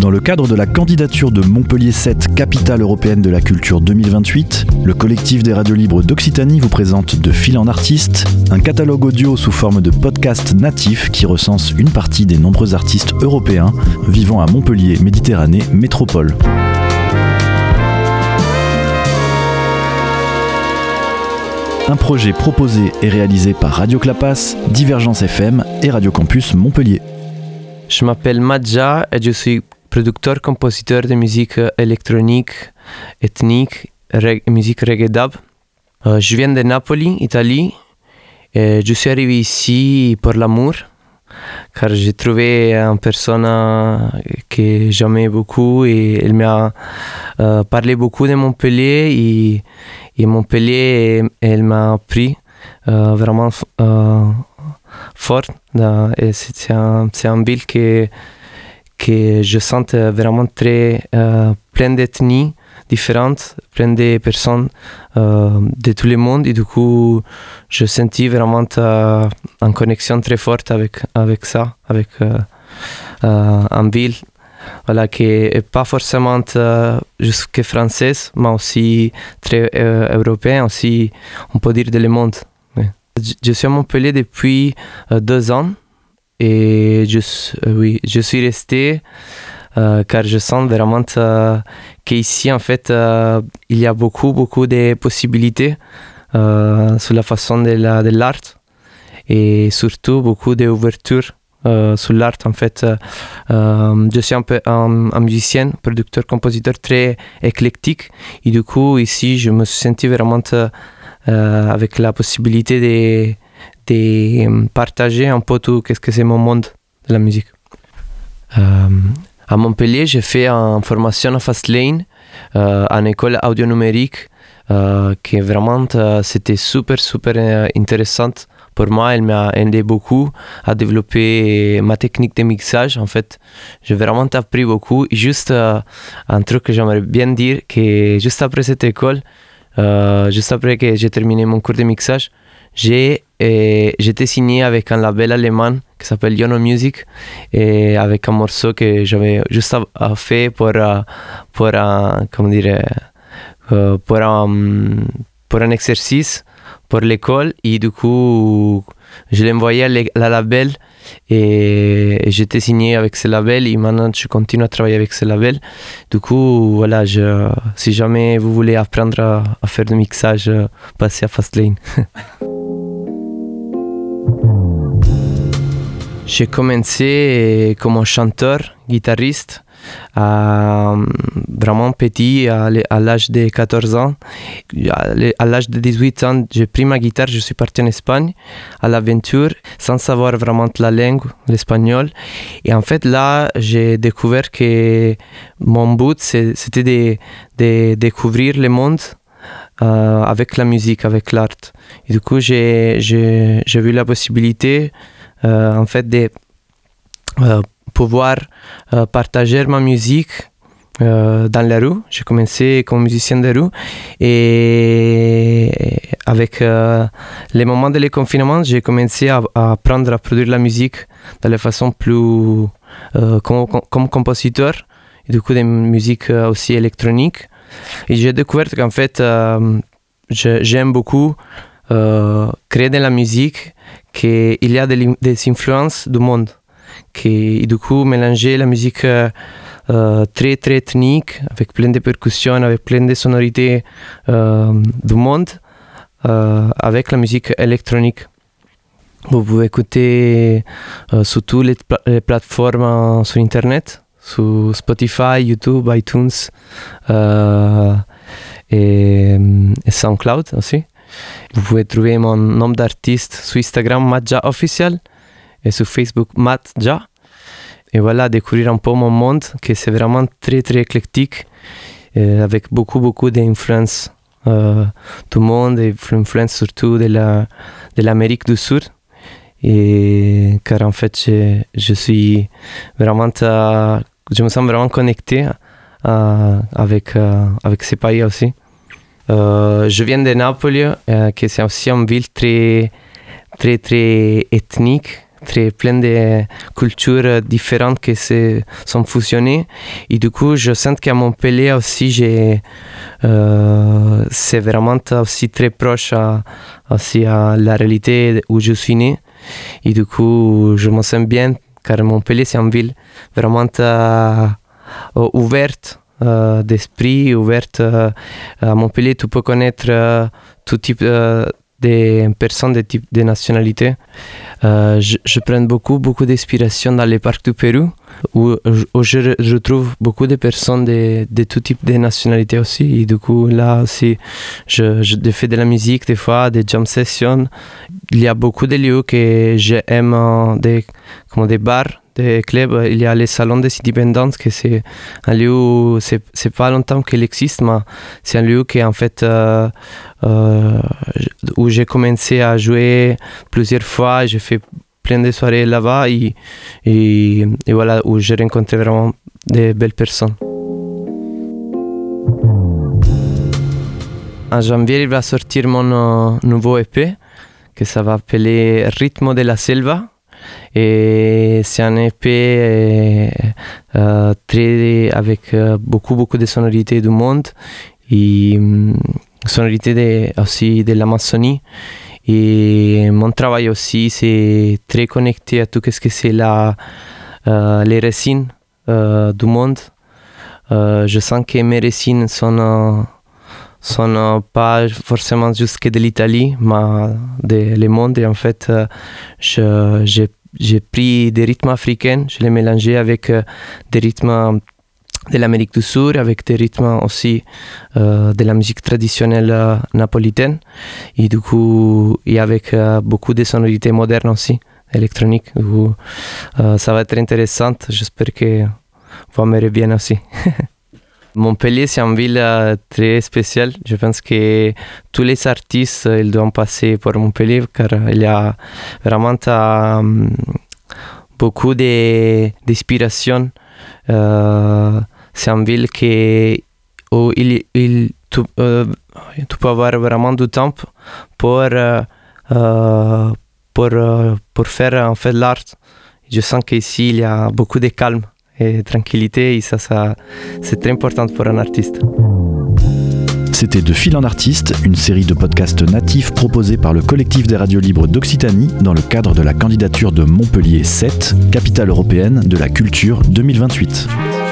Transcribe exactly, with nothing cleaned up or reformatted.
Dans le cadre de la candidature de Montpellier sept, capitale européenne de la culture deux mille vingt-huit, le collectif des radios libres d'Occitanie vous présente De fil en artiste, un catalogue audio sous forme de podcast natif qui recense une partie des nombreux artistes européens vivant à Montpellier, Méditerranée, métropole. Un projet proposé et réalisé par Radio Clapas, Divergence F M et Radio Campus Montpellier. Je m'appelle Madja et je suis producteur-compositeur de musique électronique, ethnique, reg- musique reggae dub. Euh, je viens de Napoli, Italie, et je suis arrivé ici pour l'amour, car j'ai trouvé une personne que j'aimais beaucoup et elle m'a euh, parlé beaucoup de Montpellier et, et Montpellier, elle m'a appris euh, vraiment euh, fort. Et c'est un, c'est une ville que, que je sens vraiment très euh, pleine d'ethnies différentes, pleine de personnes euh, de tout le monde. Et du coup, je sentis vraiment euh, une connexion très forte avec, avec ça, avec euh, euh, une ville voilà, qui n'est pas forcément euh, juste que française, mais aussi très euh, européenne, aussi, on peut dire, de le monde. Je suis à Montpellier depuis euh, deux ans et je, euh, oui, je suis resté euh, car je sens vraiment euh, qu'ici, en fait, euh, il y a beaucoup, beaucoup de possibilités euh, sur la façon de, la, de l'art et surtout beaucoup d'ouverture euh, sur l'art. En fait, euh, je suis un peu un, un musicien, producteur, compositeur très éclectique et du coup, ici, je me suis senti vraiment euh, Euh, avec la possibilité de, de partager un peu tout ce que c'est mon monde de la musique. Euh, à Montpellier, j'ai fait une formation à Fastlane, euh, en école audio numérique, euh, qui vraiment euh, c'était super super euh, intéressante pour moi. Elle m'a aidé beaucoup à développer ma technique de mixage. En fait, j'ai vraiment appris beaucoup. Et juste euh, un truc que j'aimerais bien dire, que juste après cette école, Euh, juste après que j'ai terminé mon cours de mixage, j'ai, euh, j'étais signé avec un label allemand qui s'appelle Yono Music et avec un morceau que j'avais juste à, à fait pour, uh, pour, un, comment dire, uh, pour, un, pour un exercice pour l'école et du coup je l'ai envoyé à la label et, et j'étais signé avec ce label et maintenant je continue à travailler avec ce label. Du coup, voilà, je, si jamais vous voulez apprendre à, à faire du mixage, passez à Fastlane. J'ai commencé comme un chanteur, guitariste, à, vraiment petit, à, à l'âge de quatorze ans. À l'âge de dix-huit ans, j'ai pris ma guitare, je suis parti en Espagne à l'aventure, sans savoir vraiment la langue, l'espagnol. Et en fait, là, j'ai découvert que mon but, c'était de, de découvrir le monde euh, avec la musique, avec l'art. Et du coup, j'ai, j'ai, j'ai vu la possibilité Euh, en fait de euh, pouvoir euh, partager ma musique euh, dans la rue. J'ai commencé comme musicien de rue et avec euh, les moments de les confinements, j'ai commencé à, à apprendre à produire la musique de la façon plus euh, comme, comme compositeur et du coup de musique aussi électronique. Et j'ai découvert qu'en fait euh, je, j'aime beaucoup euh, créer de la musique, qu'il y a des, des influences du monde, qui du coup mélanger la musique euh, très très ethnique, avec plein de percussions, avec plein de sonorités euh, du monde, euh, avec la musique électronique. Vous pouvez écouter euh, sur toutes les, pla- les plateformes sur Internet, sur Spotify, YouTube, iTunes euh, et, et SoundCloud aussi. Vous pouvez trouver mon nom d'artiste sur Instagram, Madja Official, et sur Facebook, Madja. Et voilà, découvrir un peu mon monde, que c'est vraiment très, très éclectique, euh, avec beaucoup, beaucoup d'influences euh, du monde, et influences surtout de, la, de l'Amérique du Sud. Et car en fait, je, je suis vraiment, euh, je me sens vraiment connecté euh, avec, euh, avec ces pays aussi. Euh, je viens de Napoli, euh, qui c'est aussi une ville très, très, très ethnique, très plein de cultures différentes qui se sont fusionnées. Et du coup, je sens qu'à Montpellier aussi, j'ai, euh, c'est vraiment aussi très proche à, aussi à la réalité où je suis né. Et du coup, je me sens bien, car Montpellier, c'est une ville vraiment euh, ouverte euh, d'esprit, ouverte. Euh, à Montpellier, tu peux connaître euh, tout type euh, de personnes, de type de nationalités. Euh, je, je prends beaucoup, beaucoup d'inspiration dans les parcs du Pérou, où, où je, je trouve beaucoup de personnes de, de tout type de nationalités aussi. Et du coup, là aussi, je, je fais de la musique des fois, des jam sessions. Il y a beaucoup de lieux que j'aime, des, comme des bars, des clubs. Il y a les salons des indépendances, que c'est un lieu où c'est, c'est pas longtemps qu'il existe, mais c'est un lieu qui en fait euh, euh, où j'ai commencé à jouer plusieurs fois. J'ai fait plein de soirées là-bas et, et, et voilà, où j'ai rencontré vraiment de belles personnes. En janvier, il va sortir mon euh, nouveau E P, que ça va appeler Ritmo de la Selva. Et c'est un E P euh, très, avec euh, beaucoup, beaucoup de sonorités du monde et euh, sonorités de, aussi de l'Amazonie. Et mon travail aussi, c'est très connecté à tout ce que c'est la, euh, les racines euh, du monde. Euh, je sens que mes racines sont, euh, sont euh, pas forcément juste que de l'Italie, mais de le monde. Et en fait, euh, je, j'ai, j'ai pris des rythmes africains, je les mélangé avec euh, des rythmes de l'Amérique du Sud, avec des rythmes aussi euh, de la musique traditionnelle euh, napolitaine, et du coup, et avec euh, beaucoup de sonorités modernes aussi, électroniques. Du coup, euh, ça va être intéressant, j'espère que vous m'aurez bien aussi. Montpellier, c'est une ville euh, très spéciale. Je pense que tous les artistes ils doivent passer par Montpellier, car il y a vraiment euh, beaucoup de, d'inspiration. Euh, c'est une ville qui, où il, il, tu, euh, tu peux avoir vraiment du temps pour, euh, pour, euh, pour faire en fait l'art. Je sens qu'ici, il y a beaucoup de calme et de tranquillité, et ça, ça, c'est très important pour un artiste. C'était De Fil en Artiste, une série de podcasts natifs proposés par le collectif des radios libres d'Occitanie dans le cadre de la candidature de Montpellier sept, capitale européenne de la culture deux mille vingt-huit.